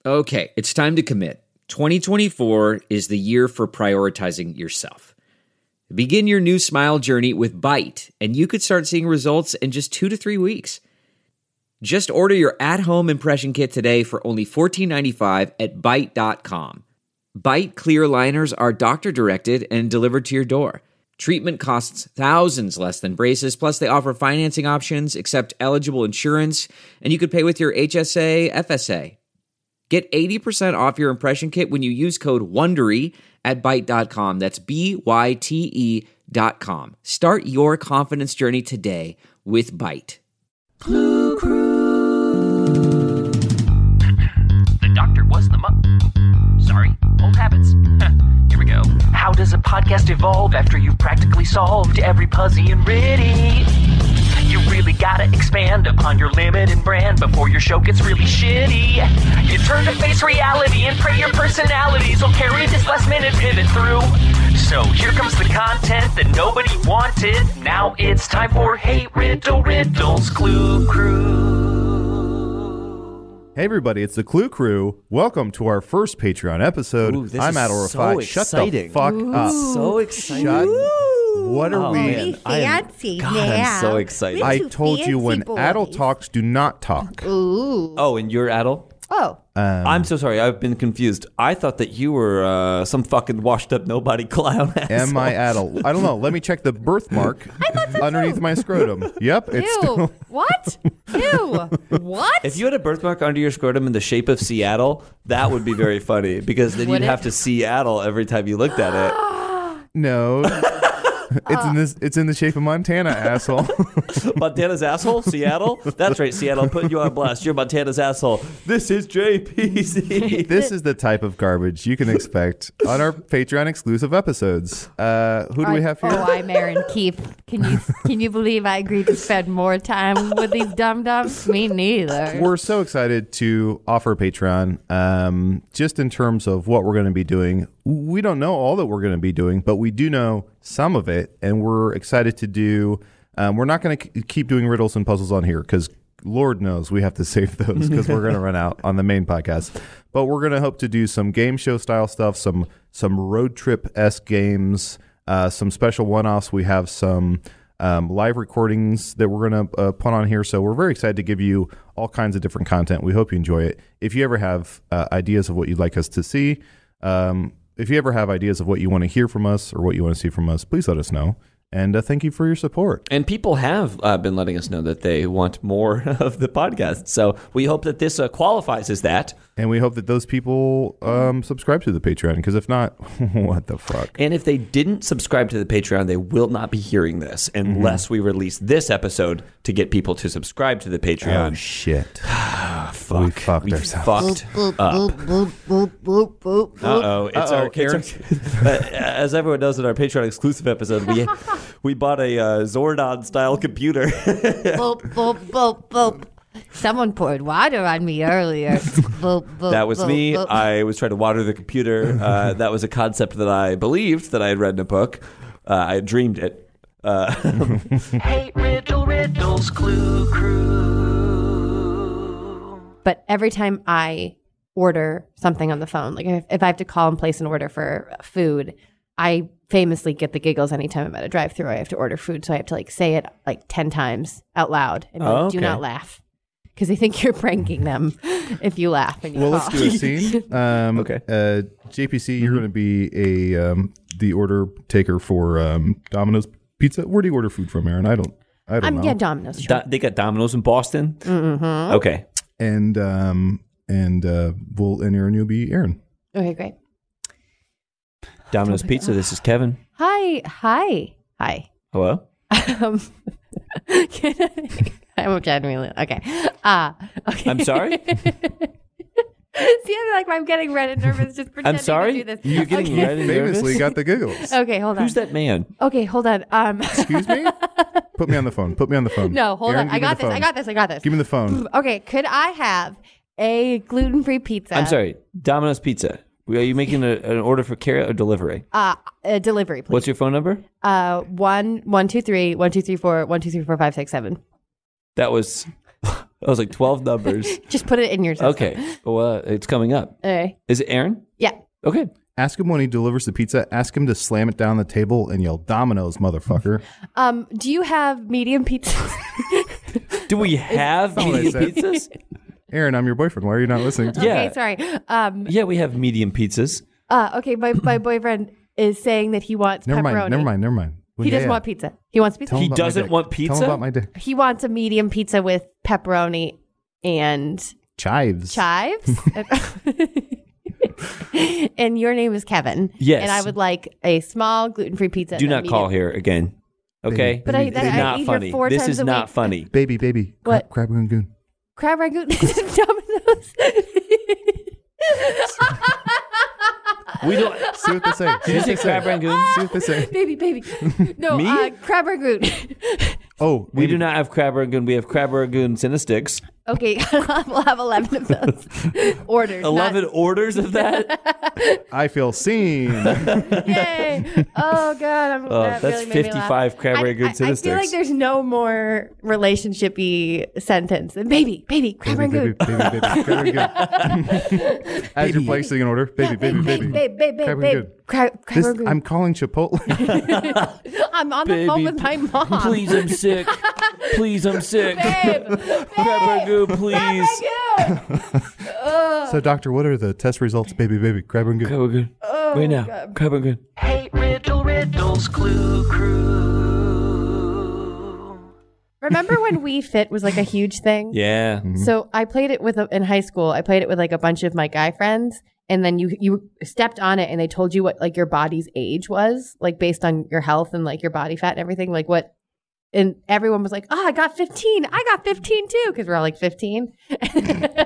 Okay, it's time to commit. 2024 is the year for prioritizing yourself. Begin your new smile journey with Byte, and you could start seeing results in just 2 to 3 weeks. Just order your at-home impression kit today for only $14.95 at Byte.com. Byte clear liners are doctor-directed and delivered to your door. Treatment costs thousands less than braces, plus they offer financing options, accept eligible insurance, and you could pay with your HSA, FSA. Get 80% off your impression kit when you use code WONDERY at Byte.com. That's BYTE.com. Start your confidence journey today with Byte. Clue Crew. The doctor was the Sorry, old habits. Here we go. How does a podcast evolve after you've practically solved every Puzzy and Ritty? You really gotta expand upon your limit and brand before your show gets really shitty. You turn to face reality and pray your personalities will carry this last minute pivot through. So here comes the content that nobody wanted. Now it's time for Hey Riddle Riddles Clue Crew. Hey everybody, it's the Clue Crew. Welcome to our first Patreon episode. Ooh, this I'm is Adal so Rafai. Shut the exciting. fuck up. So exciting. Shut. What are we? Man, fancy God, now. I'm so excited. I Two told you when fancy Adal boys. talks, do not talk. Ooh. Oh, and you're Adal? Oh. I'm so sorry. I've been confused. I thought that you were some fucking washed up nobody clown asshole. Am I Adal? I don't know. Let me check the birthmark underneath my scrotum. Yep, it's Ew. still. What? Ew. What? If you had a birthmark under your scrotum in the shape of Seattle, that would be very funny because then Would you'd it? have to Seattle every time you looked at it. No. It's in the shape of Montana, asshole. Montana's asshole? Seattle? That's right, Seattle. I'm putting you on blast. You're Montana's asshole. This is JPC. This is the type of garbage you can expect on our Patreon exclusive episodes. Who do we have here? Oh, I'm Aaron Keefe. Can you believe I agreed to spend more time with these dum-dums? Me neither. We're so excited to offer Patreon. Just in terms of what we're going to be doing, we don't know all that we're going to be doing, but we do know some of it, and we're excited to do. We're not going to keep doing riddles and puzzles on here because Lord knows we have to save those because we're going to run out on the main podcast. But we're going to hope to do some game show style stuff, some road trip-esque games, some special one-offs. We have some live recordings that we're going to put on here. So we're very excited to give you all kinds of different content. We hope you enjoy it. If you ever have ideas of what you'd like us to see, if you ever have ideas of what you want to hear from us or what you want to see from us, please let us know. And thank you for your support. And people have been letting us know that they want more of the podcast. So we hope that this qualifies as that. And we hope that those people subscribe to the Patreon, because if not, what the fuck? And if they didn't subscribe to the Patreon, they will not be hearing this unless we release this episode to get people to subscribe to the Patreon. Oh, shit. Fuck. We fucked ourselves. Fucked up. Uh-oh. It's our as everyone knows in our Patreon exclusive episode, we bought a Zordon-style computer. Boop, boop, boop, boop. Someone poured water on me earlier. Boop, boop, That was boop, me. boop. I was trying to water the computer. That was a concept that I believed that I had read in a book. I had dreamed it. Hey Riddles Clue Crew. But every time I order something on the phone, like if I have to call and place an order for food, I famously get the giggles anytime I'm at a drive-thru. I have to order food, so I have to say it 10 times out loud and do not laugh, because they think you're pranking them if you laugh and you Well, call. let's do a scene. Okay. JPC, you're going to be the order taker for Domino's Pizza. Where do you order food from, Aaron? I don't know. Yeah, Domino's. Sure. They got Domino's in Boston? Mm-hmm. Okay. And Aaron, you'll be Aaron. Okay, great. Domino's Pizza, this is Kevin. Hi. Hello? I'm genuinely okay. Okay. I'm sorry? See, I'm getting red and nervous just pretending I'm sorry? to do this. You're getting Okay. red and nervous? Famously got the giggles. Okay, hold on. Who's that man? Okay, hold on. Excuse me? Put me on the phone. No, hold Aaron, on. I got this. Give me the phone. Okay, could I have a gluten-free pizza? I'm sorry. Domino's Pizza. Are you making an order for carryout or delivery? A delivery, please. What's your phone number? 1 2 3 1 2 3 4 1 2 3 4 5 6 7. That was I was like 12 numbers. Just put it in your system. Okay. Well, it's coming up. Okay. Is it Aaron? Yeah. Okay. Ask him when he delivers the pizza. Ask him to slam it down the table and yell, "Domino's, motherfucker." Do you have medium pizzas? Do we have what I medium said. pizzas? Aaron, I'm your boyfriend. Why are you not listening to me? Yeah. Okay, sorry. Yeah, we have medium pizzas. Okay, my boyfriend is saying that he wants Never pepperoni. mind. Well, He doesn't yeah. want pizza. He wants pizza. Tell him He about my doesn't dick. want Tell him pizza? about my dick. He wants a medium pizza with pepperoni and Chives. chives. And your name is Kevin. Yes. And I would like a small gluten-free pizza. Do and a not call medium. here again. Okay? But I This is eat not here funny. 4 This times is a not week. funny. Baby. What? Crab rangoon. Crab ragout. Domino's. We don't. See what they say. Did you say crab rangoon? See what they say. baby. No, Me? crab ragout. Oh, We baby. do not have crab rangoon. We have crab rangoon Cinesticks. Okay, we'll have 11 of those orders. 11 orders of that? I feel seen. Yay! Oh God, that that's really made me laugh. 55 crab rangoon I feel like Cinesticks. there's no more relationship-y sentence than baby, crab baby, ragout. Crab rangoon. As you're placing an order, baby. Crab rangoon. Crab ragout. I'm calling Chipotle. I'm on the phone Baby, with my mom. Please, I'm sick. Please, I'm sick. Babe, Crab rangoon, please. So, doctor, what are the test results? Baby. Crab rangoon. Crab rangoon. Wait now. Crab rangoon. Hey, riddles, clue crew. Remember when Wii Fit was like a huge thing? Yeah. So I played it in high school. I played it with like a bunch of my guy friends, and then you stepped on it, and they told you what like your body's age was, like based on your health and like your body fat and everything, like what. And everyone was like, "Oh, I got 15. I got 15 too," because we're all like 15. And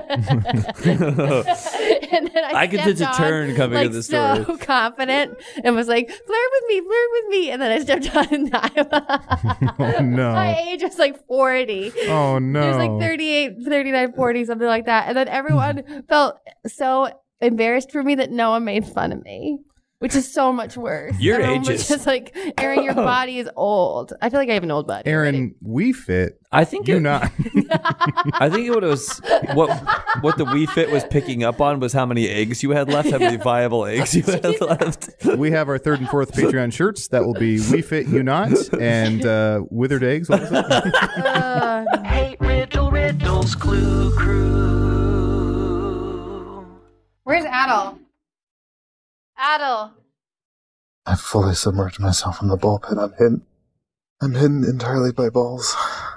then I could sense a turn coming like, in the story. so confident, and was like, "Flirt with me." And then I stepped on, and Oh, no. my age was like 40. Oh, no. It was like 38, 39, 40, something like that. And then everyone felt so embarrassed for me that no one made fun of me, which is so much worse. Your Everyone age was is- just like, Aaron, your body is old. I feel like I have an old body. already. Aaron, we fit. I think You it, not. I think what it was what the Wii Fit was picking up on was how many eggs you had left, how many viable eggs you had left. We have our 3rd and 4th Patreon shirts. That will be We Fit You Not and Withered Eggs. What was it? Hey, riddles, clue crew. Where's Adel? Adel. I've fully submerged myself in the ball pit. I'm hidden entirely by balls.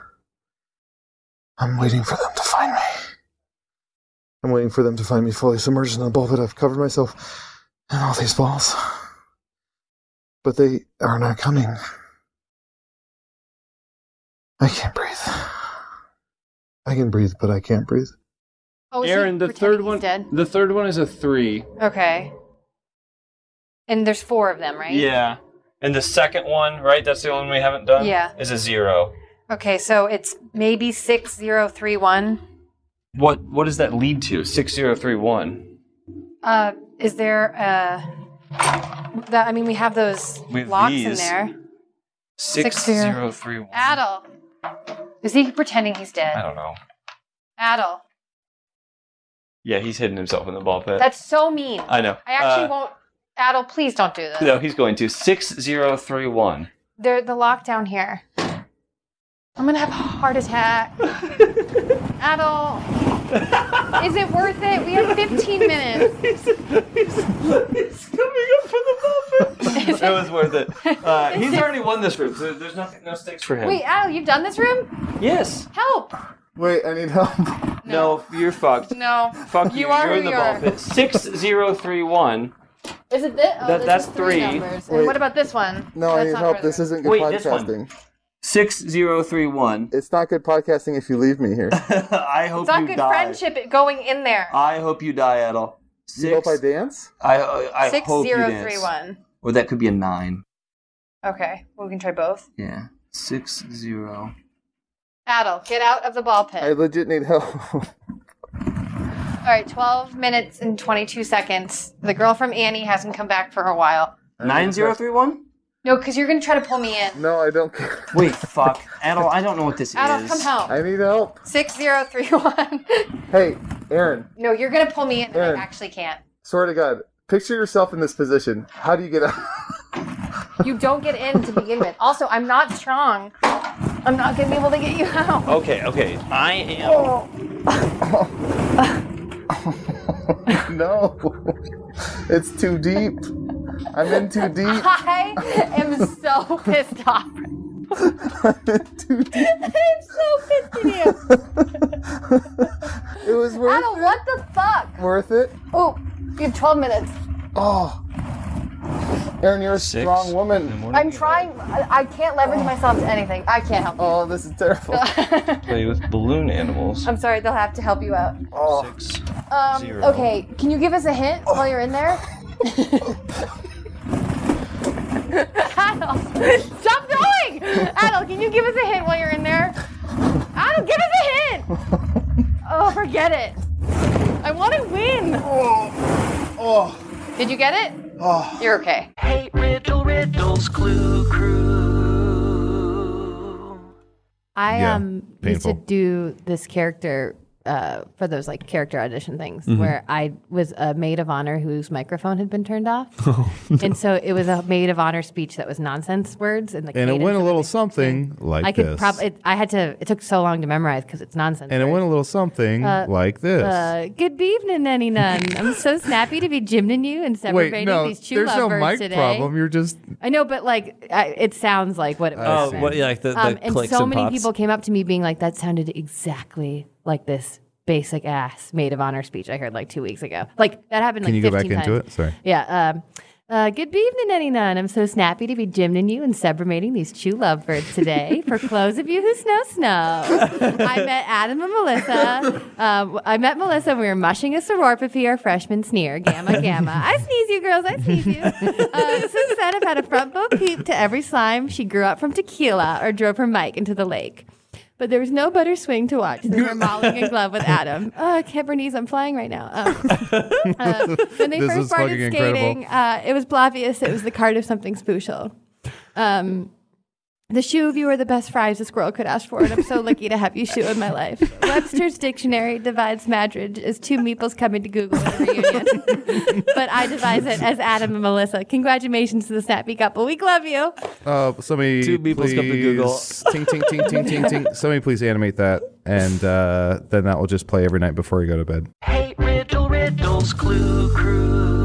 I'm waiting for them to find me. I'm waiting for them to find me fully submerged in the ball pit. I've covered myself in all these balls. But they are not coming. I can't breathe. I can breathe, but I can't breathe. Oh, is he Aaron, the pretending third he's one. dead? The third one is a 3. Okay. And there's 4 of them, right? Yeah. And the second one, right? That's the only one we haven't done. Yeah. Is a 0. Okay, so it's maybe 6031. What does that lead to? 6031. Is there that? I mean, we have those We have locks in these. there. 6031. Adel. Is he pretending he's I dead? don't know. Adel. Yeah, he's hidden himself in the ball pit. That's so mean. I know. I actually won't. Adel, please don't do this. No, he's going to 6031. They're the lockdown here. I'm gonna have a heart attack. Adel, is it worth it? We have 15 minutes. He's coming up for the ball pit. It was worth it. He's already won this room, so there's no stakes for him. Wait, Adel, you've done this room? Yes. Help! Wait, I need help. No, you're fucked. No. Fuck you. You are You're who in the you ball are. pit. 6031. Is it this? Oh, this That's is 3. numbers. Wait. And what about this one? No, I That's need not help. further. This isn't good Wait, this one. podcasting. 6031. It's not good podcasting if you leave me here. I hope It's not you good die. friendship going in there. I hope you die, Adel. You hope I dance? I hope you dance. 6031. Or that could be a 9. Okay, well, we can try both. Yeah. 60. Adel, get out of the ball pit. I legit need help. All right, 12 minutes and 22 seconds. The girl from Annie hasn't come back for a while. 9031? No, because you're going to try to pull me in. No, I don't care. Wait, fuck. Adel, I don't know what this Adolf, is. come home. I need help. 6031. Hey, Aaron, No, you're going to pull me in and Aaron. I actually can't. swear to God, picture yourself in this position. How do you get out? You don't get in to begin with. Also, I'm not strong. I'm not going to be able to get you out. Okay. I am. No, it's too deep. I'm in too deep. I am so pissed off. I'm in too deep. I'm so pissed at you. It was worth Adel, it. what the fuck? Worth it. Oh, you have 12 minutes. Oh, Aaron, you're a strong woman. I'm trying. I can't leverage myself to anything. I can't help you. Oh, this is terrible. Play with balloon animals. I'm sorry, they'll have to help you out. Oh, 6. Zero. Okay, can you give us a hint while you're in there? Adel, stop going! Adel, can you give us a hint while you're in there? Adel, give us a hint! Oh, forget it. I want to win. oh, Did you get it? oh. You're okay. Hey, riddles, clue crew. I Yeah, used to painful. do this character for those like character audition things where I was a maid of honor whose microphone had been turned off. And so it was a maid of honor speech that was nonsense words and the And it cadence went a of little everything. something like I could this. probably I had to it took so long to memorize because it's nonsense. And it words. went a little something like this. Good evening, Nanny Nun. I'm so snappy to be gymning you and Wait, celebrating no, these true there's no lovebirds mic today. problem. You're just I know, but like it sounds like what it was. Oh, what, like the And clicks so and many pops? people came up to me being like, that sounded exactly like this basic ass maid of honor speech I heard like 2 weeks ago. Like that happened Can like you go 15 back into times. it? Sorry. Yeah. Good evening, Nanny Nun. I'm so snappy to be gymning you and sublimating these true lovebirds today. For clothes of you who snow. I met Adam and Melissa. I met Melissa and we were mushing a sororpapy, our freshman sneer. Gamma, gamma. I sneeze you, girls. I sneeze you. Since then, I've had a front bow peep to every slime. She grew up from tequila or drove her mic into the lake. But there was no better swing to watch than her mauling in glove with Adam. Oh, I can't knees. I'm flying right now. When they This first is started fucking skating, it was obvious it was the card of something special. The shoe of you are the best fries a squirrel could ask for, and I'm so lucky to have you shoe in my life. Webster's dictionary divides marriage as two meeples coming to Google in a reunion. But I devise it as Adam and Melissa. Congratulations to the snappy couple. We love you. Somebody Two people's come to Google. Ting, ting, ting, ting, ting, ting. Somebody please animate that. And then that will just play every night before you go to bed. Hey, riddles, clue crew.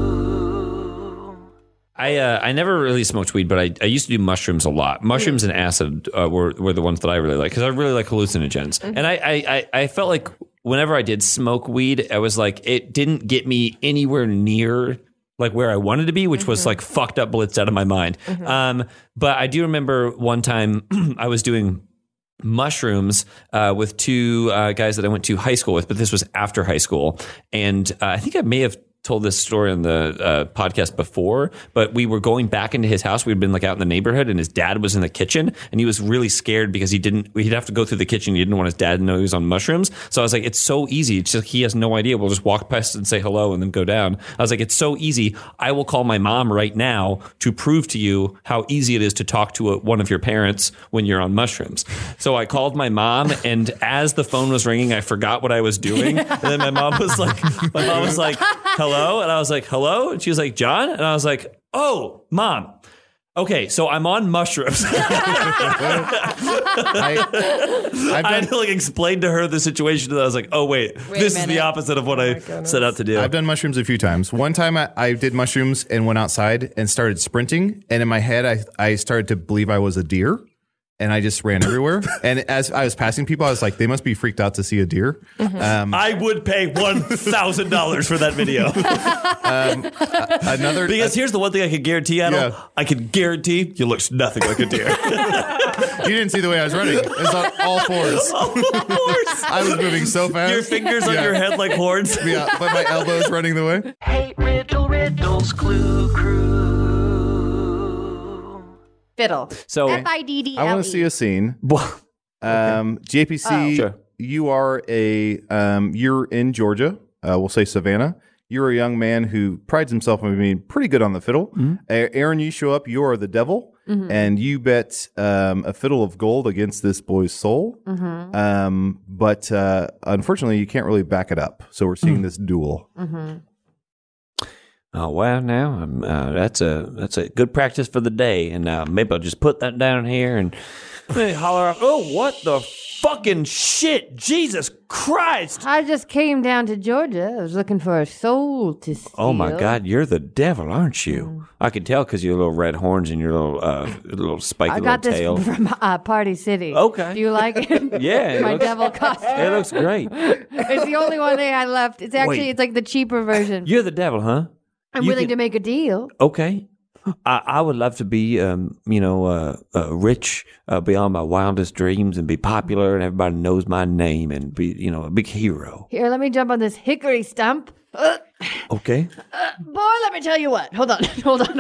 I never really smoked weed, but I used to do mushrooms a lot. Mushrooms and acid were the ones that I really like because I really like hallucinogens. And I felt like whenever I did smoke weed, I was like, it didn't get me anywhere near like where I wanted to be, which was like fucked up, blitzed out of my mind. But I do remember one time I was doing mushrooms with two guys that I went to high school with, but this was after high school. And I think I may have told this story on the podcast before, but we were going back into his house. We'd been like out in the neighborhood and his dad was in the kitchen and he was really scared because he'd have to go through the kitchen. He didn't want his dad to know he was on mushrooms. So I was like, it's so easy. It's just, he has no idea. We'll just walk past and say hello and then go down. I was like, it's so easy. I will call my mom right now to prove to you how easy it is to talk to one of your parents when you're on mushrooms. So I called my mom and as the phone was ringing, I forgot what I was doing. And then my mom was like, hello. And I was like, hello. And she was like, John. And I was like, oh, Mom. Okay, so I'm on mushrooms. I've I had done, to like explain to her the situation. And I was like, oh, wait a this is the minute. opposite of what I set out to do. I've done mushrooms a few times. One time I did mushrooms and went outside and started sprinting. And in my head, I started to believe I was a deer. And I just ran everywhere. And as I was passing people, I was like, they must be freaked out to see a deer. I would pay $1,000 for that video. Because here's the one thing I could guarantee, Adel. Yeah. I could guarantee you looked nothing like a deer. you didn't see the way I was running. It was on all fours. I was moving so fast. Your fingers on Yeah. your head like horns. Yeah, but my elbows running the way. Hey, riddles, clue crew. Fiddle. So FIDDLE. I want to see a scene. JPC, Sure. you are you're in Georgia. We'll say Savannah. You're a young man who prides himself on being pretty good on the fiddle. Aaron, you show up. You are the devil, and you bet a fiddle of gold against this boy's soul. But unfortunately, you can't really back it up. So we're seeing this duel. Oh well, now that's a good practice for the day, and maybe I'll just put that down here and holler off. Oh, what the fucking shit! Jesus Christ! I just came down to Georgia. I was looking for a soul to steal. Oh my God, you're the devil, aren't you? I can tell because your little red horns and your little spiky I got little tail. this from Party City. Okay. Do you like it? Yeah, My devil costume. it looks great. It's the only one thing I left. It's actually Wait. it's like the cheaper version. You're the devil, huh? I'm you willing could- to make a deal. Okay. I would love to be, rich beyond my wildest dreams and be popular and everybody knows my name and be, a big hero. Here, let me jump on this hickory stump. Okay. Boy, let me tell you what. Hold on. You want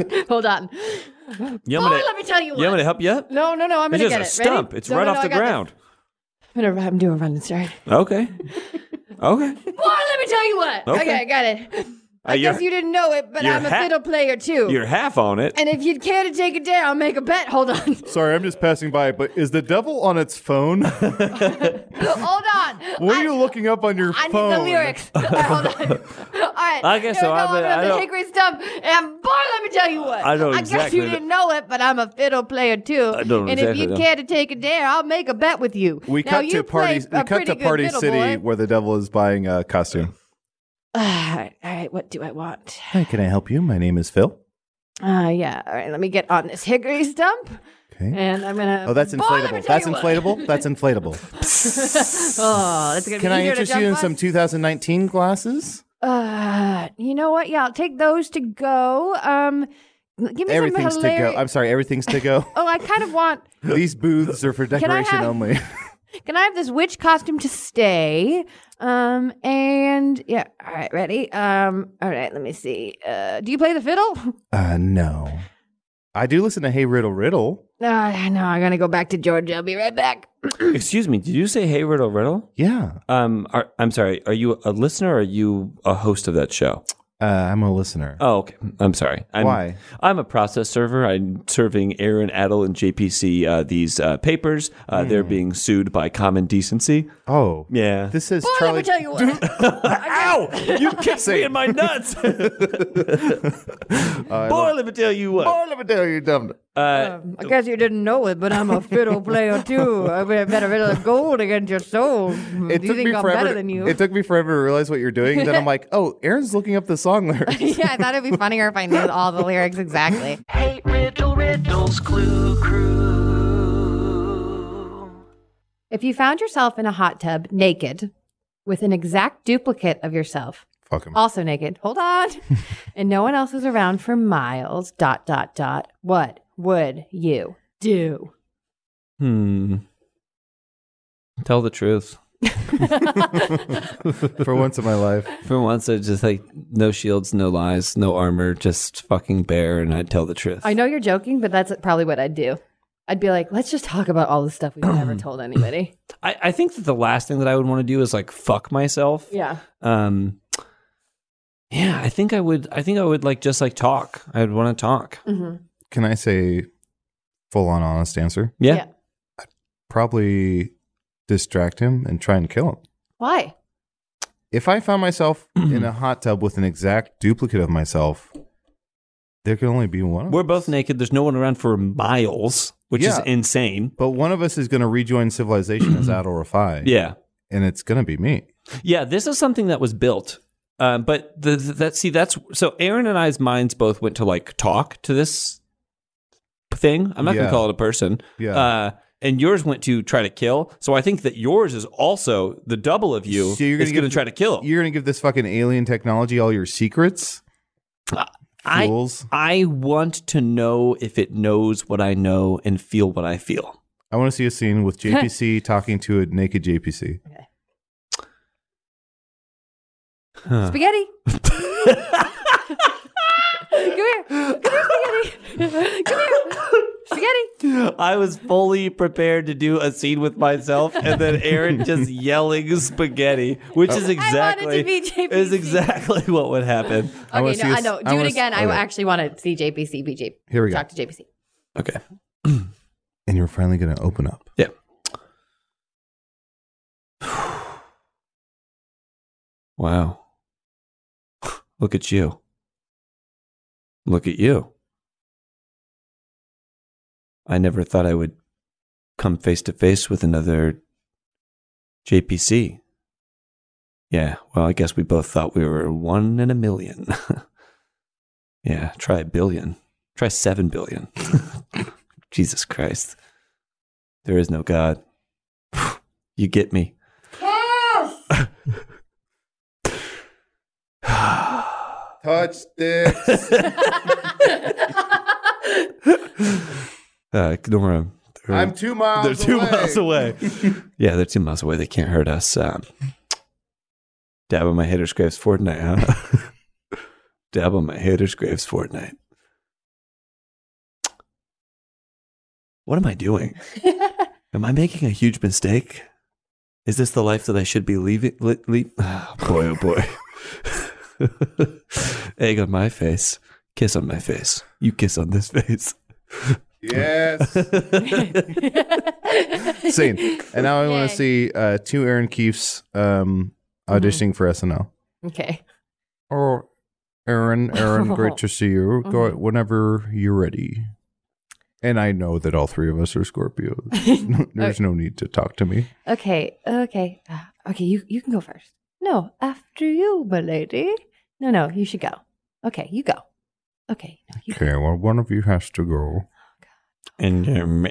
Boy, let me tell you what. You want me to help you up? No, I'm going to It's get just it. a stump. Ready? It's No, right no, off I the got this. ground. I'm doing a running start. Okay. Okay. Boy, let me tell you what. Okay. I got it. I you're- guess you didn't know it, but you're I'm a ha- fiddle player too. You're half on it. And if you'd care to take a dare, I'll make a bet. Hold on. Sorry, I'm just passing by, but is the devil on its phone? Hold on. What are you looking up on your I phone? need the lyrics. All right, hold on. All right. I guess Here so. we go. I I'm on the don't- hickory stump. And boy, let me tell you what. I know guess exactly you that- didn't know it, but I'm a fiddle player too. I don't and exactly if you'd know. care to take a dare, I'll make a bet with you. We Now, cut you to Party. play a We cut pretty to good Party fiddle, City, boy. where the devil is buying a costume. All right. What do I want? Hi, can I help you? My name is Phil. Yeah. All right. Let me get on this hickory stump. Okay. And I'm gonna. Oh, that's Boy, let me inflatable. tell That's you what. inflatable. That's inflatable. Oh, that's gonna be Can I easier to interest you jump in on. some 2019 glasses? You know what? Yeah, I'll take those to go. Give me Everything's some to go. hilarious. I'm sorry, everything's to go. Oh, I kind of want. These booths are for I decoration have- only. Can I have this witch costume to stay? And yeah. All right, ready? All right. Let me see. Do you play the fiddle? No. I do listen to Hey Riddle Riddle. No, I'm gonna go back to Georgia. I'll be right back. Excuse me. Did you say hey riddle riddle? Yeah. I'm sorry. Are you a listener or are you a host of that show? I'm a listener. Oh, okay. I'm sorry. Why? I'm a process server. I'm serving Aaron, Adel, and JPC these papers. They're being sued by Common Decency. Oh. Yeah. This is Boy, Charlie. let me tell you what. Ow! You kicked me in my nuts. Boy, let me tell you what. Oh, let me tell you, dumb. I guess you didn't know it, but I'm a fiddle player too. I bet a fiddle of gold against your soul. It Do you took think me I'm forever. better than you? It took me forever to realize what you're doing. And then I'm like, oh, Aaron's looking up the song lyrics. Yeah, I thought it'd be funnier if I knew all the lyrics exactly. Hey, riddles, Clue Crew. If you found yourself in a hot tub naked with an exact duplicate of yourself, Fuck him. also naked, hold on, and no one else is around for miles, ... what would you do? Tell the truth. For once in my life. For once, I just like no shields, no lies, no armor, just fucking bare, and I'd tell the truth. I know you're joking, but that's probably what I'd do. I'd be like, let's just talk about all the stuff we've never told anybody. I think that the last thing that I would want to do is like fuck myself. Yeah. Yeah, I think I would like just like talk. I'd want to talk. Can I say full on honest answer? Yeah. Probably distract him and try and kill him. Why? If I found myself in a hot tub with an exact duplicate of myself, there can only be one of We're us. both naked. There's no one around for miles, which is Yeah. insane. But one of us is going to rejoin civilization as Adol Rafai. Yeah. And it's going to be me. Yeah, this is something that was built. But that's so Aaron and I's minds both went to like talk to this thing. I'm not going Yeah. to call it a person. Yeah. And yours went to try to kill. So I think that yours is also the double of you. So you're is gonna going to try to kill. You're going to give this fucking alien technology all your secrets? Fools. I want to know if it knows what I know and feel what I feel. I want to see a scene with JPC talking to a naked JPC. Spaghetti. Come here. Come here, Spaghetti. Come here. Spaghetti. I was fully prepared to do a scene with myself, and then Aaron just yelling spaghetti, which is exactly to be JPC. is exactly what would happen. Okay, no, I know. Do it wanna- again. I okay. actually want to see JPC. BJ. Here we go. Talk to JPC. Okay. And you're finally going to open up. Yeah. Wow. Look at you. Look at you. I never thought I would come face to face with another JPC. Yeah, well, I guess we both thought we were 1 in a million. Yeah, try a billion. Try 7 billion. Jesus Christ. There is no God. You get me. Touch sticks. Ignore them. I'm 2 miles They're 2 miles away. Yeah, they're 2 miles away. They can't hurt us. Dab on my haters' graves Fortnite, huh? Dab on my haters' graves Fortnite. What am I doing? Am I making a huge mistake? Is this the life that I should be leaving? Oh, boy, oh boy. Egg on my face. Kiss on my face. You kiss on this face. Yes. Scene. And now I want to see 2 Aaron Keefes auditioning for SNL. Okay. Oh, Aaron, great to see you. Go whenever you're ready. And I know that all 3 of us are Scorpios. There's no need to talk to me. Okay. Okay. You can go first. No, after you, my lady. No, you should go. Okay, you go. Okay. No, you Okay, well, one of you has to go. And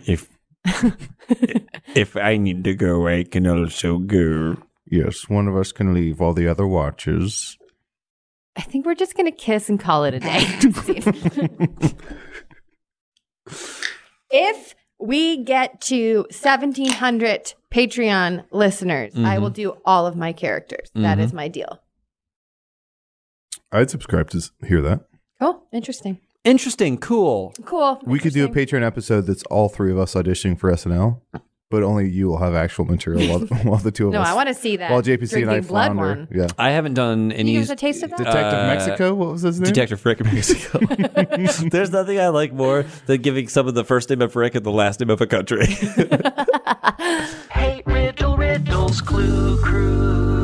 if I need to go, I can also go. Yes, one of us can leave while the other watches. I think we're just going to kiss and call it a day. If we get to 1,700 Patreon listeners, I will do all of my characters. That is my deal. I'd subscribe to hear that. Cool. Interesting. Interesting. Cool. Cool. We could do a Interesting. Patreon episode that's all 3 of us auditioning for SNL, but only you will have actual material while the 2 of No, us. I want to see that. While JPC and I Drinking blood flounder. one. Yeah. I haven't done Can any. you give us a taste of that? Detective Mexico? What was his name? Detective Frick in Mexico. There's nothing I like more than giving someone the first name of Frick and the last name of a country. Hey, riddles, clue crew.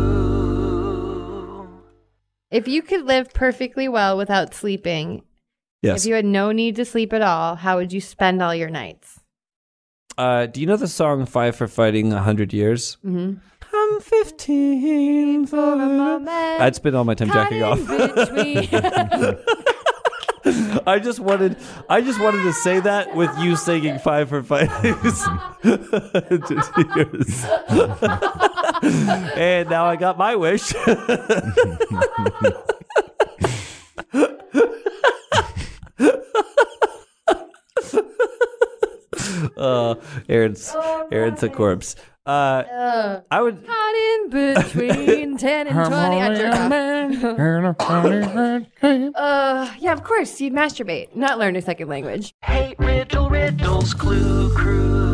If you could live perfectly well without sleeping, Yes. if you had no need to sleep at all, how would you spend all your nights? Do you know the song 5 for Fighting 100 Years? Mm-hmm. I'm 15 for For a moment. I'd spend all my time jacking off. I just wanted to say that with you singing 5 for Fighting 100 years. And now I got my wish. Aaron's a corpse. I would. Caught in between 10 and 20. I jerk off. Yeah, of course. You'd masturbate, not learn a second language. Hey, riddles, clue crew.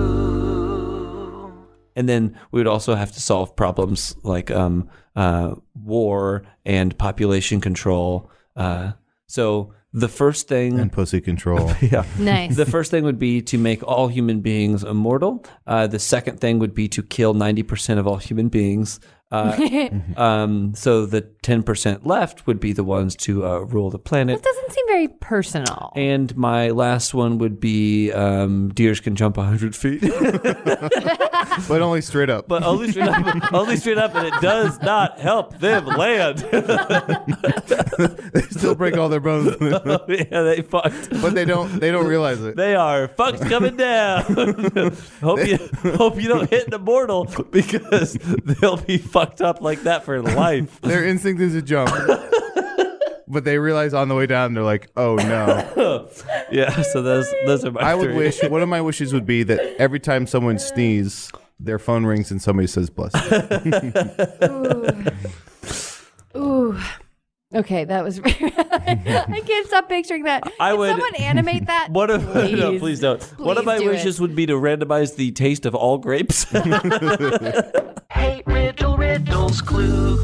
And then we would also have to solve problems like war and population control. So the first thing And pussy control. yeah. Nice. The first thing would be to make all human beings immortal. The second thing would be to kill 90% of all human beings. So the 10% left would be the ones to rule the planet. That doesn't seem very personal. And my last one would be deers can jump 100 feet. But only straight up. But only straight up, and it does not help them land. They still break all their bones. Yeah, they fucked. But they don't realize it. They are fucked coming down. hope you don't hit the immortal because they'll be fucked up like that for life. Their instinct is to jump. But they realize on the way down, they're like, oh no. Yeah, so those are my I would three. wish, one of my wishes would be that every time someone sneezes, their phone rings and somebody says bless you. Ooh. Okay, that was. I can't stop picturing that. Can someone animate that? One of please. No, please don't. One of my do wishes it. would be to randomize the taste of all grapes. Hey, riddles, clue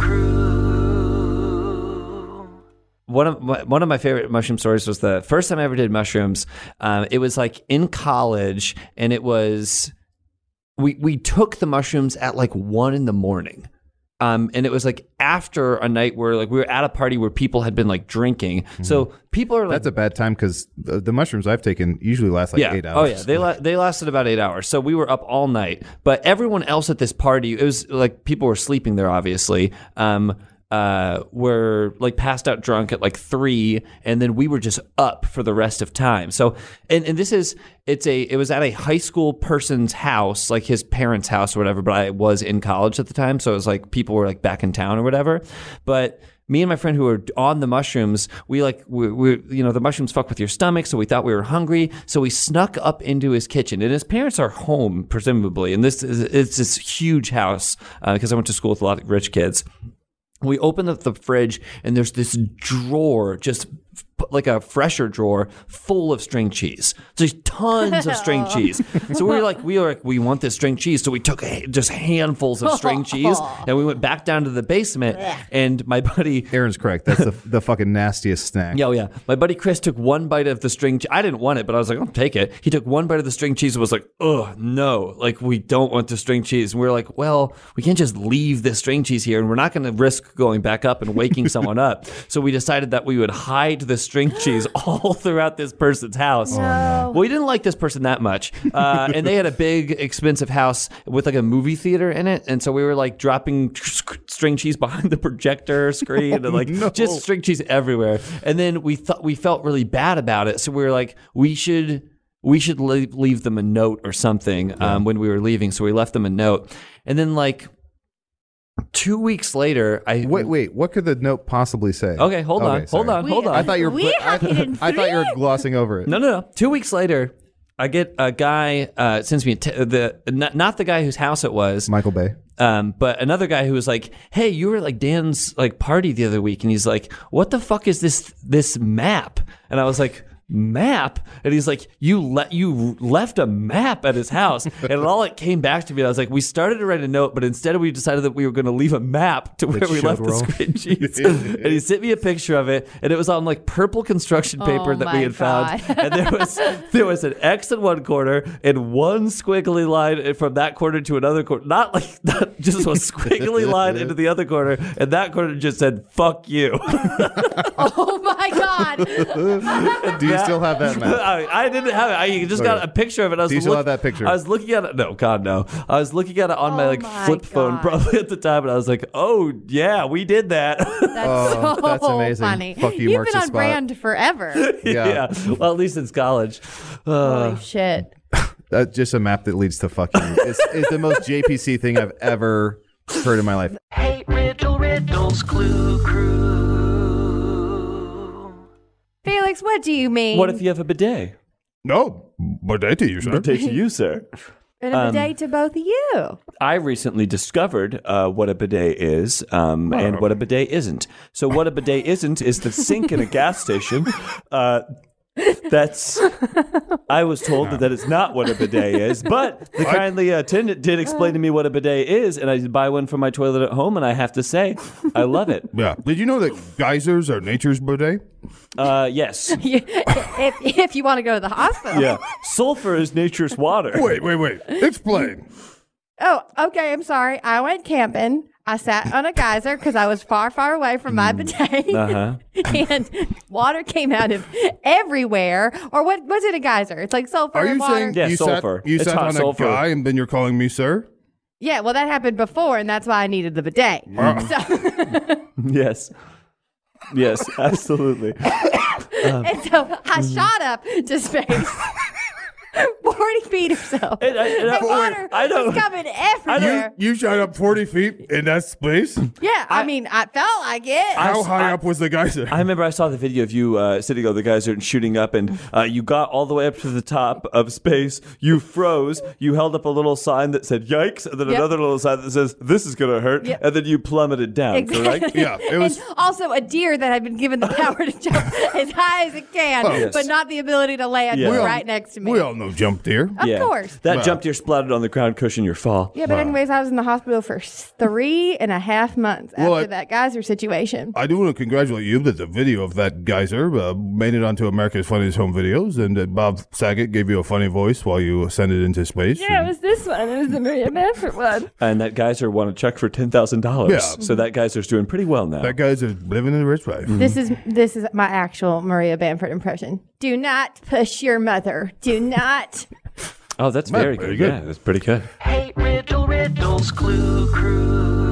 crew. One of my favorite mushroom stories was the first time I ever did mushrooms. It was like in college, and it was we took the mushrooms at like 1 a.m. And it was like after a night where like we were at a party where people had been like drinking. So people are like, That's a bad time because the mushrooms I've taken usually last like 8 hours. Oh yeah, they lasted about 8 hours. So we were up all night. But everyone else at this party, it was like people were sleeping there, obviously. Were like passed out drunk at like 3, and then we were just up for the rest of time. So, and it was at a high school person's house, like his parents' house or whatever, but I was in college at the time. So it was like people were like back in town or whatever. But me and my friend who were on the mushrooms, we the mushrooms fuck with your stomach. So we thought we were hungry. So we snuck up into his kitchen, and his parents are home, presumably. And it's this huge house because I went to school with a lot of rich kids. We opened up the fridge, and there's this drawer, just like a fresher drawer, full of string cheese. Just tons of string cheese. So we were like, we want this string cheese. So we took just handfuls of string cheese, and we went back down to the basement. And my buddy, Aaron's correct. That's the fucking nastiest snack. yeah. My buddy Chris took one bite of the string cheese. I didn't want it, but I was like, I'll take it. He took one bite of the string cheese and was like, oh, no. Like, we don't want the string cheese. And we were like, well, we can't just leave this string cheese here, and we're not going to risk going back up and waking someone up. So we decided that we would hide the string cheese all throughout this person's house. Well, we didn't like this person that much. And they had a big, expensive house with like a movie theater in it. And so we were like dropping string cheese behind the projector screen and like just string cheese everywhere. And then we felt really bad about it. So we were like, we should leave them a note or something when we were leaving. So we left them a note. And then like 2 weeks later, Wait. What could the note possibly say? Okay, hold on. I thought you were. I thought you were glossing over it. No. 2 weeks later, I get a guy sends me not the guy whose house it was, Michael Bay. but another guy who was like, "Hey, you were at like Dan's like party the other week," and he's like, "What the fuck is this map?" And I was like, map? And he's like, you left a map at his house. And all it came back to me, I was like, we started to write a note, but instead we decided that we were going to leave a map to where we left the string cheese. And he sent me a picture of it, and it was on like purple construction paper that we had found. And there was an X in one corner and one squiggly line from that corner to another corner. Not just a squiggly line into the other corner, and that corner just said, fuck you. Oh my God. Do you still have that map? I didn't have it. I just got a picture of it. Do you still have that picture? I was looking at it. No, God, no. I was looking at it on my flip phone probably at the time, and I was like, oh, yeah, we did that. That's amazing. Funny. Fuck you, You've Mark's been on spot. brand forever. Yeah. Well, at least it's college. Holy shit. That's just a map that leads to fuck you. It's the most JPC thing I've ever heard in my life. Hey, riddles, clue crew. Felix, what do you mean? What if you have a bidet? No, bidet to you, sir. Bidet to you, sir. And a bidet to both of you. I recently discovered what a bidet is and what a bidet isn't. So what a bidet isn't is the sink in a gas station. I was told that is not what a bidet is, but the kindly attendant did explain to me what a bidet is, and I did buy one for my toilet at home, and I have to say, I love it. Yeah. Did you know that geysers are nature's bidet? Yes. if you want to go to the hospital. Yeah. Sulfur is nature's water. Wait. Explain. Oh, okay. I'm sorry. I went camping. I sat on a geyser because I was far, far away from my bidet. And water came out of everywhere. Or what was it, a geyser? It's like sulfur Are you and water. saying Yeah, you sulfur. sat It's hot on sulfur. a guy and then you're calling me sir? Yeah, well, that happened before, and that's why I needed the bidet. Yes. Yes, absolutely. And so I shot up to space. 40 feet or so. And Water was coming everywhere. You shot up 40 feet in that space? Yeah, I mean, I felt like it. How high up was the geyser? I remember I saw the video of you sitting on the geyser and shooting up, and you got all the way up to the top of space. You froze. You held up a little sign that said "Yikes," and then another little sign that says "This is gonna hurt," and then you plummeted down. Exactly. Correct? Yeah, it was. And also a deer that had been given the power to jump as high as it can, but not the ability to land right next to me. We all know jump deer. Of course. That jump deer splattered on the ground, cushion your fall. Yeah, but anyways, I was in the hospital for 3.5 months after that geyser situation. I do want to congratulate you that the video of that geyser made it onto America's Funniest Home Videos, and that Bob Saget gave you a funny voice while you ascended into space. Yeah, it was this one. It was the Maria Bamford one. And that geyser won a check for $10,000. Yeah. So that geyser's doing pretty well now. That guy's living a rich life. This is my actual Maria Bamford impression. Do not push your mother. Do not. Oh, that's very good. good. Yeah, that's pretty good. Hey, Riddles, Clue Crew.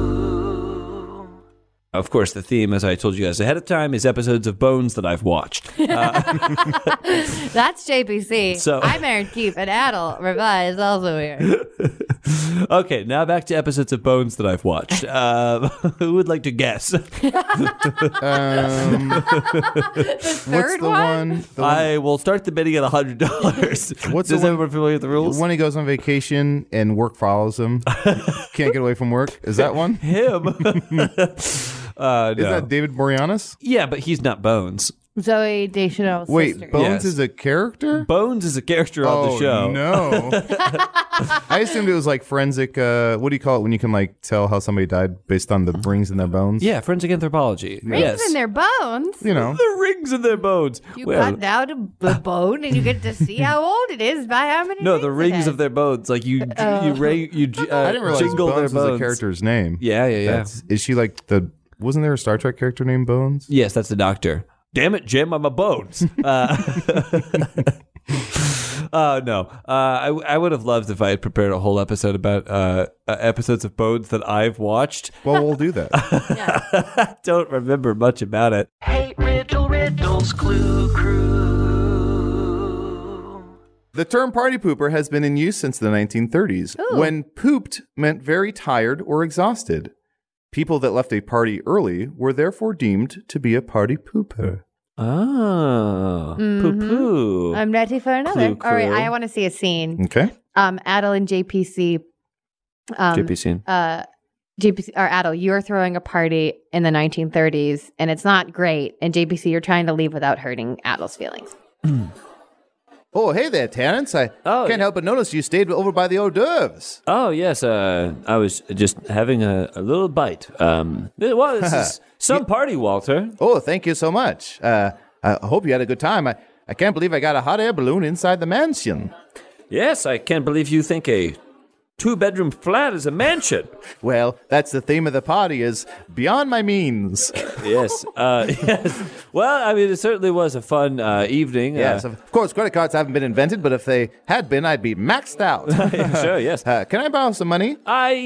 Of course, the theme, as I told you guys ahead of time, is episodes of Bones that I've watched. That's JPC. So- I'm Aaron Keefe, and Adel Revi is also here. Okay, now back to episodes of Bones that I've watched. Who would like to guess? The third one? I will start the bidding at $100. What's Does the one- everyone familiar with the rules? When he goes on vacation and work follows him, can't get away from work. Is that one? Him. No. Is that David Boreanaz? Yeah, but he's not Bones. Zoe Deschanel's Wait, sister. Bones Yes. is a character? Bones is a character on the show. No. I assumed it was like forensic, what do you call it when you can like tell how somebody died based on the rings in their bones? Yeah, forensic anthropology. Rings Yes. in their bones. You know. The rings in their bones. You Well, cut out a bone and you get to see how old it is by how many no, the rings it rings has. of their bones. Like you I didn't realize jingle their Bones was bones. a character's name. Yeah. Is she like wasn't there a Star Trek character named Bones? Yes, that's the doctor. Damn it, Jim, I'm a Bones. No. I would have loved if I had prepared a whole episode about episodes of Bones that I've watched. Well, we'll do that. I don't remember much about it. Hey, Riddles, Clue Crew. The term party pooper has been in use since the 1930s, when pooped meant very tired or exhausted. People that left a party early were therefore deemed to be a party pooper. Oh, poo-poo. I'm ready for another. Clue All right, Crew. I want to see a scene. Okay. Adel and JPC. JPC. JPC or Adel, you're throwing a party in the 1930s, and it's not great. And JPC, you're trying to leave without hurting Adel's feelings. Oh, hey there, Terrence. I can't help but notice you stayed over by the hors d'oeuvres. Oh, yes. I was just having a little bite. This is some party, Walter. Oh, thank you so much. I hope you had a good time. I can't believe I got a hot air balloon inside the mansion. Yes, I can't believe you think a 2-bedroom flat is a mansion. Well, that's the theme of the party is beyond my means. Yes. Yes. Well, I mean, it certainly was a fun evening. Yes, of course, credit cards haven't been invented, but if they had been, I'd be maxed out. Sure, yes. Can I borrow some money?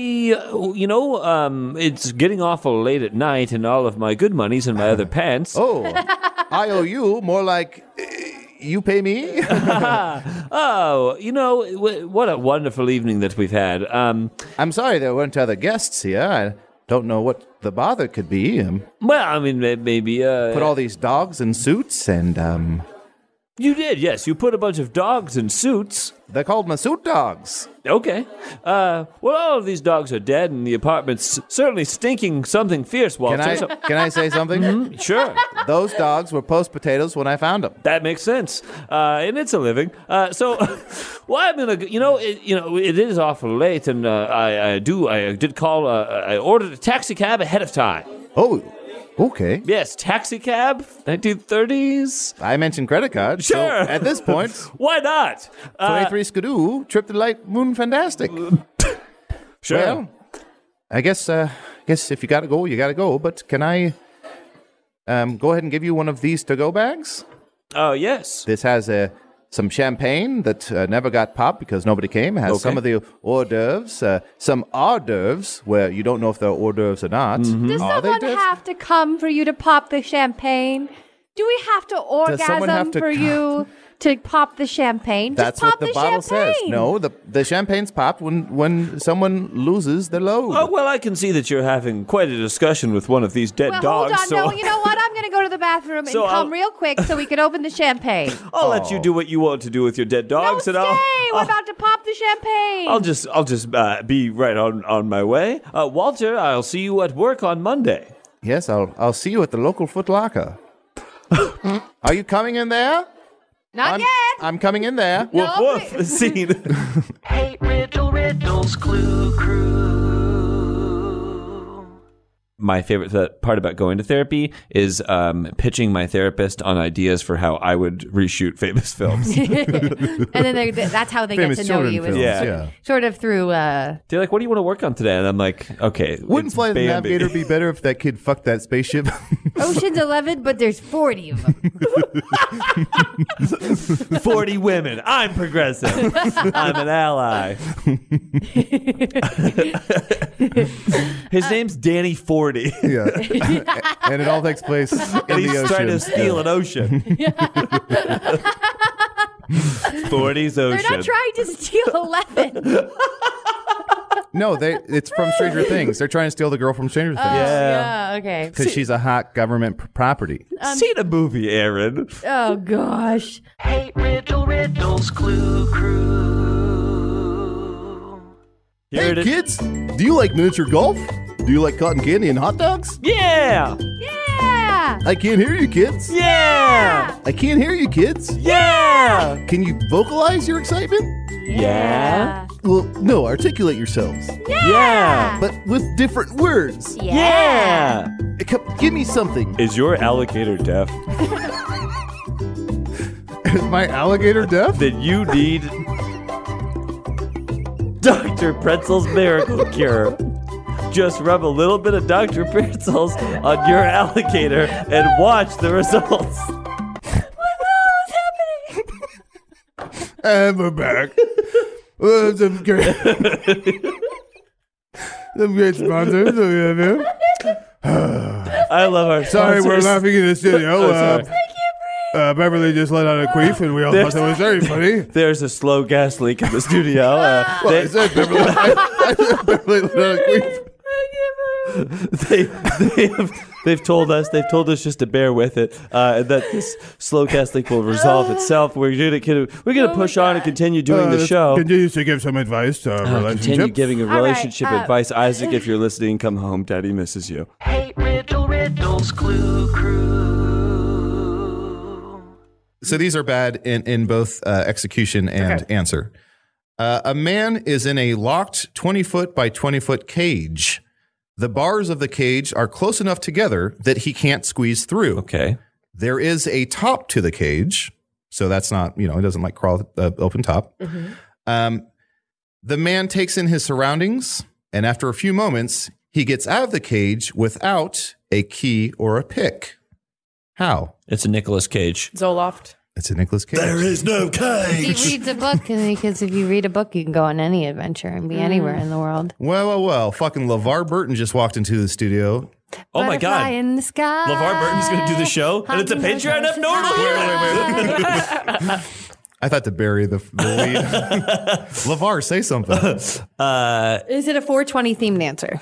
It's getting awful late at night, and all of my good money's in my other pants. Oh, I owe you more like you pay me? Oh, what a wonderful evening that we've had. I'm sorry there weren't other guests here. I don't know what the bother could be. Well, I mean, maybe... Put all these dogs in suits and, You did, yes. You put a bunch of dogs in suits. they're called Masoot dogs. Okay. Well, all of these dogs are dead, and the apartment's certainly stinking something fierce, Walter. Can I say something? Sure. Those dogs were post potatoes when I found them. That makes sense, and it's a living. Well, I'm gonna, it is awful late, and I did call. I ordered a taxi cab ahead of time. Oh, okay. Yes, taxi cab, 1930s. I mentioned credit cards. so Sure. at this point, Why not? 23 Skidoo, trip to Light Moon Fantastic. Sure. Well, I guess if you gotta go, you gotta go. But can I go ahead and give you one of these to-go bags? Oh, yes. This has some champagne that never got popped because nobody came. It has some of the hors d'oeuvres, some hors d'oeuvres where you don't know if they're hors d'oeuvres or not. Does Are they someone d'oeuvres? have to come for you to pop the champagne? Do we have to someone have orgasm to for come? you to pop the champagne. That's Just pop what the bottle champagne. says. No, the champagne's popped when someone loses their load. Oh, well, I can see that you're having quite a discussion with one of these dead Well, dogs. hold on. So No, you know what? I'm going to go to the bathroom So and come I'll- real quick so we can open the champagne. I'll let you do what you want to do with your dead No, dogs, stay. and We're about to pop the champagne. I'll just be right on my way. Walter, I'll see you at work on Monday. Yes, I'll see you at the local Foot Locker. Are you coming in there? Not yet. I'm coming in there. No, Woof woof. Scene. Hey, riddles, clue crew. My favorite part about going to therapy is pitching my therapist on ideas for how I would reshoot famous films. And then that's how they Famous get to know children you. films, is yeah. Sort of through. They're like, "What do you want to work on today?" And I'm like, "Okay." Wouldn't it's Flight of the Bambi." Navigator be better if that kid fucked that spaceship? Ocean's 11, but there's 40 of them. 40 women. I'm progressive. I'm an ally. His name's Danny 40. Yeah. And it all takes place in And he's the ocean. trying to steal an ocean. 40's They're ocean. not trying to steal 11. No, it's from Stranger Things. They're trying to steal the girl from Stranger Things. Yeah, okay. Because she's a hot government property. Seen a movie, Aaron. Oh, gosh. Hey, riddles, clue crew. Here Hey, it is. kids, do you like miniature golf? Do you like cotton candy and hot dogs? Yeah! Yeah. I can't hear you, kids. Yeah! I can't hear you, kids. Yeah! Can you vocalize your excitement? Yeah. Well, no, articulate yourselves. Yeah! But with different words. Yeah! Give me something. Is your alligator deaf? Is my alligator deaf? Then you need Dr. Pretzel's Miracle Cure. Just rub a little bit of Dr. Pretzel's on your alligator and watch the results. And we're back. Some great sponsors that we have here. I love our Sorry, we're sponsors. laughing in the studio. Oh, sorry. Beverly just let out a queef, and we all thought that was very funny. There's a slow gas leak in the studio. I said Beverly, I said Beverly let out a queef. They've told us just to bear with it, and that this slow gas leak will resolve itself. We're gonna push on and continue doing the This show. continues to give some advice to our Continue relationship. giving a right, relationship advice. Isaac, if you're listening, come home. Daddy misses you. Hey, riddles, clue crew. So these are bad in both execution and answer. A man is in a locked 20-foot by 20-foot cage. The bars of the cage are close enough together that he can't squeeze through. Okay. There is a top to the cage. So that's not, it doesn't like crawl open top. The man takes in his surroundings, and after a few moments, he gets out of the cage without a key or a pick. How? It's a Nicolas Cage. Zoloft. It's a Nicolas Cage. is no cage. He reads a book because if you read a book, you can go on any adventure and be anywhere in the world. Well. Fucking LeVar Burton just walked into the studio. Oh my Butterfly God. in the sky. LeVar Burton's going to do the show, and it's a Patreon up normal. I thought to bury the lead. LeVar, say something. Is it a 420 themed answer?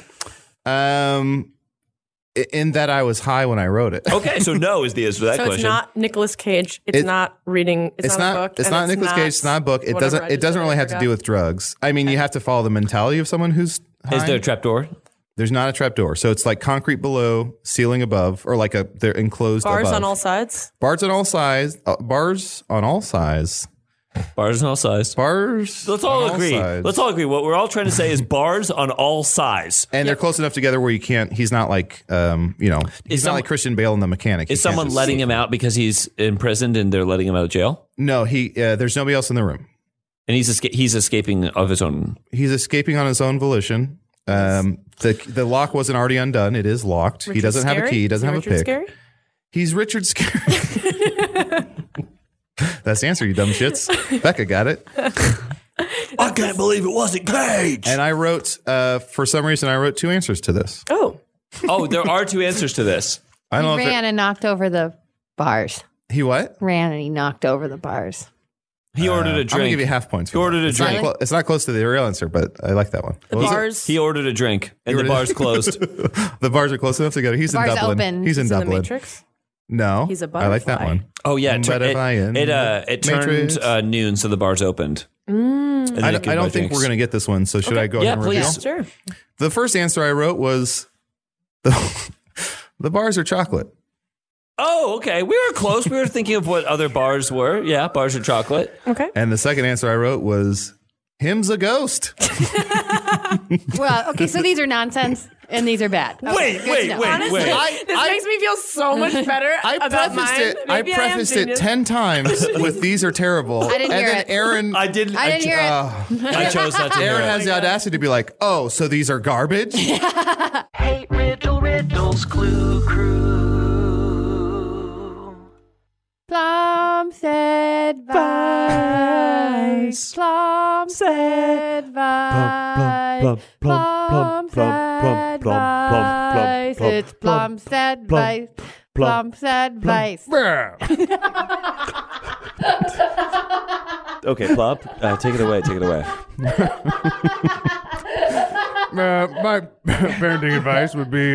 In that I was high when I wrote it. Okay, so no is the answer to that So question. it's not Nicolas Cage. It's not reading. It's not a book. It's and not Nicolas Cage. It's not a book. It whatever doesn't. It doesn't really have to do with drugs. I mean, you have to follow the mentality of someone who's high. Is there a trapdoor? There's not a trap door. So it's like concrete below, ceiling above, or like they're enclosed Bars above. on all sides. Bars on all sides. Bars on all sides. Bars on all sides. Bars. Let's all on agree. sides. Let's all agree. What we're all trying to say is bars on all sides. And they're close enough together where you can't. He's not like, he's not like Christian Bale in The Mechanic. Is someone letting him out because he's imprisoned and they're letting him out of jail? No, there's nobody else in the room. And he's escaping of his own. He's escaping on his own volition. The lock wasn't already undone. It is locked. He doesn't have a key. He doesn't have a pick. Scary? He's Richard Scary. That's the answer, you dumb shits. Becca got it. I can't believe it wasn't Cage. And I wrote, for some reason, I wrote two answers to this. Oh. Oh, there are two answers to this. I don't He know if ran and knocked over the bars. He what? Ran and he knocked over the bars. He ordered a drink. I'm gonna give you half points. He ordered a drink. It's not close to the real answer, but I like that one. The bars. He ordered a drink, and the bar's closed. The bars are close enough together. He's in bar's Dublin. open. He's in He's in the Dublin. Matrix. No, He's a I like that butterfly. one. Oh yeah, it Matrix. turned noon, so the bar's opened. And I then you don't buy think drinks. we're gonna get this one. So should I go Yeah, ahead and reveal? please. Sure. The first answer I wrote was the bars are chocolate. Oh, okay. We were close. We were thinking of what other bars were. Yeah, bars are chocolate. Okay. And the second answer I wrote was him's a ghost. Well, okay, so these are nonsense and these are bad. Okay, good to know. Honestly, this makes me feel so much better about mine. I Maybe prefaced am it genius. 10 times with these are terrible. I didn't and hear then it. Aaron I didn't. I didn't hear it. I chose not to hear Aaron it. has the audacity to be like, oh, so these are garbage? Hey, riddles, clue crew. Plum's advice. Plum's advice. Plum's advice. It's Plum's advice. Plum's advice. Okay, Plop, take it away. Take it away. My parenting advice would be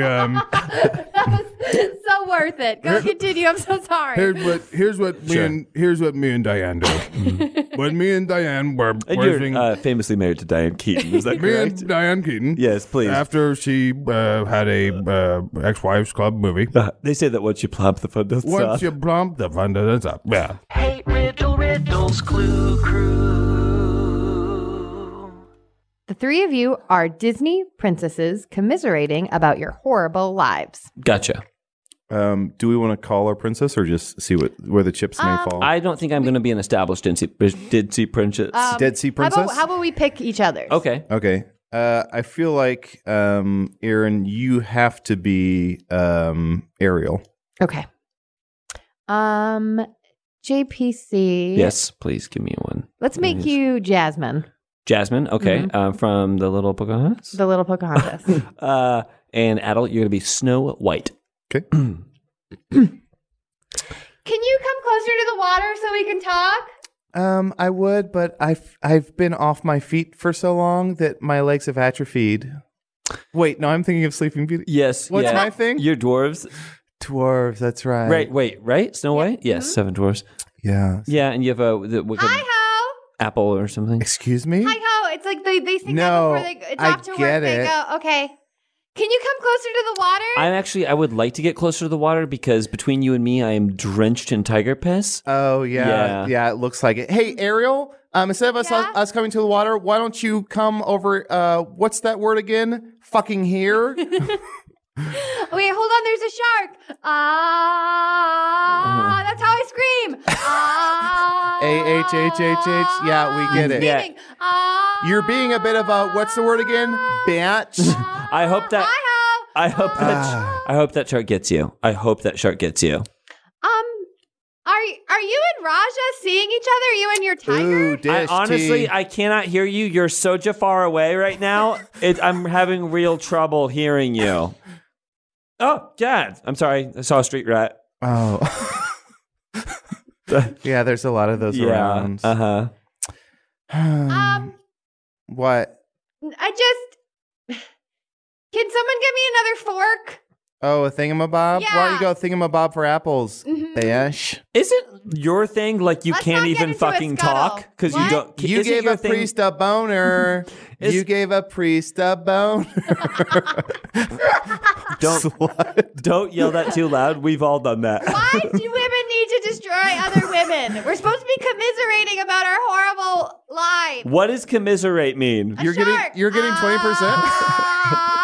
So worth it. Go continue. I'm so sorry. here's what me and Diane do. When me and Diane were And raising you're famously married to Diane Keaton. Is that me correct? and Diane Keaton. Yes, please. After she had a ex-wives club movie. They say that once you plop, the fun doesn't Once stop. you plump, the fun doesn't stop. Yeah. Hey, riddles, clue crew. The three of you are Disney princesses commiserating about your horrible lives. Gotcha. Do we want to call our princess or just see where the chips may fall? I don't think I'm going to be an established Dead Sea Princess. Dead Sea Princess? How about we pick each other's? Okay. Okay. I feel like, Aaron, you have to be Ariel. Okay. JPC. Yes, please give me one. Let's make you Jasmine, Jasmine, okay, from the Little Pocahontas. the little Pocahontas. And Adel, you're going to be Snow White. Okay. Can you come closer to the water so we can talk? I would, but I've been off my feet for so long that my legs have atrophied. Wait, no, I'm thinking of Sleeping Beauty. Yes. What's my thing? You're dwarves. Dwarves, that's right. Right? Snow White? Yes, 7 dwarves. Yeah. Yeah, and you have a Hi ho, apple or something. Excuse me? hi ho. It's like they sing No, that before it's I off to work. get They it. go, okay. Can you come closer to the water? I would like to get closer to the water because between you and me, I am drenched in tiger piss. Oh, yeah. Yeah, it looks like it. Hey, Ariel, instead of us coming to the water, why don't you come over, what's that word again? Fucking here? Wait, hold on. There's a shark. That's how I scream. A-H-H-H-H. Yeah, we get it. Yeah. You're being a bit of a, what's the word again? Bitch. I hope that I hope that shark gets you. I hope that shark gets you. Are you and Raja seeing each other? You and your tiger? Ooh, dish Honestly, tea. I cannot hear you. You're so far away right now. I'm having real trouble hearing you. Oh, God. I'm sorry. I saw a street rat. Oh. Yeah, there's a lot of those around. Uh-huh. What? Can someone give me another fork? Oh, a thingamabob? Why don't you go thingamabob for apples? Bish. Isn't your thing like you Let's can't not get even into a fucking scuttle. talk? Because you What? don't. You isn't gave your a thing- priest a boner. You gave a priest a boner. Don't yell that too loud. We've all done that. Why do women need to destroy other women? We're supposed to be commiserating about our horrible lives. What does commiserate mean? You're getting 20%.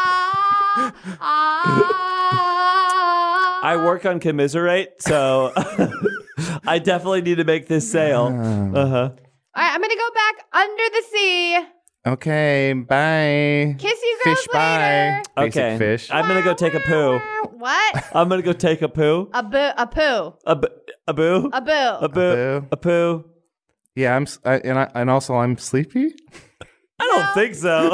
I work on commiserate, so I definitely need to make this sale. Uh-huh. All right, I'm going to go back under the sea. Okay, bye. Kiss you girls Fish, bye. later. Basic Okay. fish. I'm going to go take a poo. What? I'm going to go take a poo. A poo. A boo? A boo. A boo? boo. A poo? Yeah, and also I'm sleepy. I don't think so.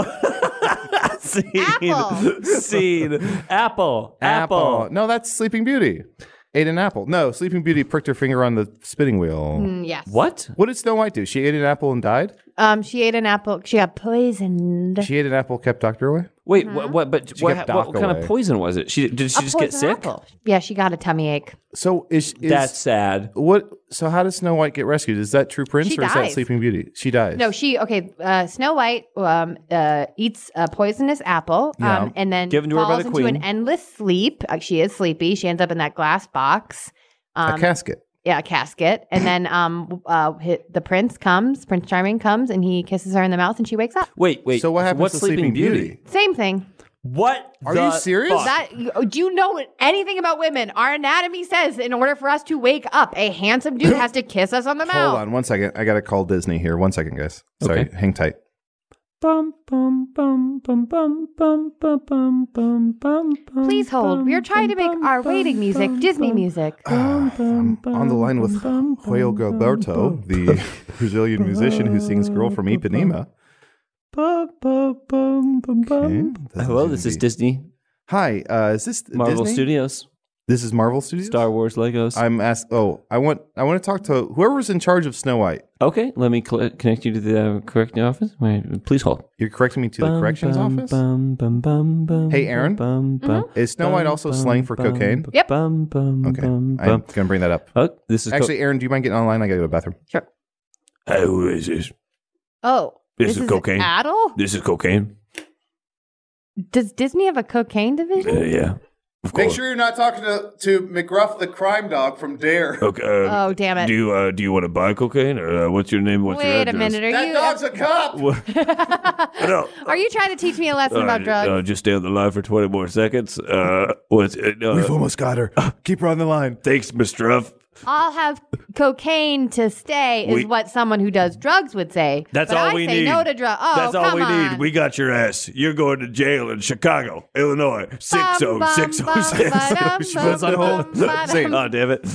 Apple. Scene. Apple. No, that's Sleeping Beauty. Ate an apple. No, Sleeping Beauty pricked her finger on the spinning wheel. Yes. What? What did Snow White do? She ate an apple and died? She ate an apple. She got poisoned. She ate an apple, kept Doctor away? Wait, what? But She what kept Doc kind of away. poison was it? Did she just get poison sick? apple. Yeah, she got a tummy ache. So is That's sad. what? So how does Snow White get rescued? Is that True Prince She or is that dies. Sleeping Beauty? She dies. No, Snow White eats a poisonous apple Yeah. and then Given to her by falls the into an queen. endless sleep. She is sleepy. She ends up in that glass box. a casket. Yeah, a casket. And then the Prince Charming comes, and he kisses her in the mouth, and she wakes up. Wait. So what happens What's to Sleeping Beauty? Same thing. What? Are you serious? Do you know anything about women? Our anatomy says in order for us to wake up, a handsome dude has to kiss us on the mouth. Hold on 1 second. I got to call Disney here. 1 second, guys. Sorry. Okay. Hang tight. Please hold. We are trying to make our waiting music Disney music. I'm on the line with Joel Gilberto, the Brazilian musician who sings Girl from Ipanema. Okay, Hello, this is Disney. Hi, is this Marvel Disney? Studios. This is Marvel Studios? Star Wars Legos. I'm asked. Oh, I want to talk to whoever's in charge of Snow White. Okay, let me connect you to the correcting office. Wait, please hold. You're correcting me to the corrections office? Hey, Aaron? Is Snow White also slang for cocaine? Yep. Okay, I'm going to bring that up. Oh, this is Actually, Aaron, do you mind getting online? I got to go to the bathroom. Sure. Hey, who is this? Oh, This is cocaine. Adel? This is cocaine. Does Disney have a cocaine division? Yeah. Of Make course. sure you're not talking to McGruff the crime dog from Dare. Okay. Oh, damn it. Do you want to buy cocaine or what's your name? What's your Wait a address? minute. Are you a cop. No. are you trying to teach me a lesson about drugs? Just stay on the line for 20 more seconds. We've almost got her. Keep her on the line. Thanks, Mr. Ruff. I'll have cocaine to stay is what someone who does drugs would say. That's but all I we say need. no to drugs. Oh, That's all come we on. need. We got your ass. You're going to jail in Chicago, Illinois. 60606. She puts on hold. Say, oh, damn it.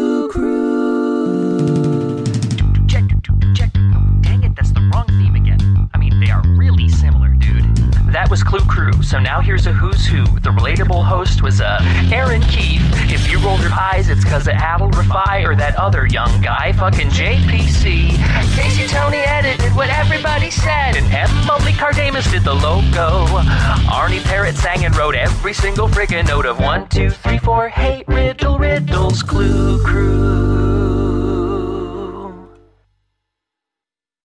Check. Dang it, that's the wrong theme again. I mean, they are really similar, dude. That was Clue Crew, so now here's a who's who. The relatable host was Aaron Keefe. If you rolled your eyes, it's cause of Adel Rafai or that other young guy, fucking JPC. Casey Tony edited what everybody said, and Emily Cardamus did the logo. Arnie Parrott sang and wrote every single friggin' note of 1, 2, 3, 4. Hate riddles, Clue Crew.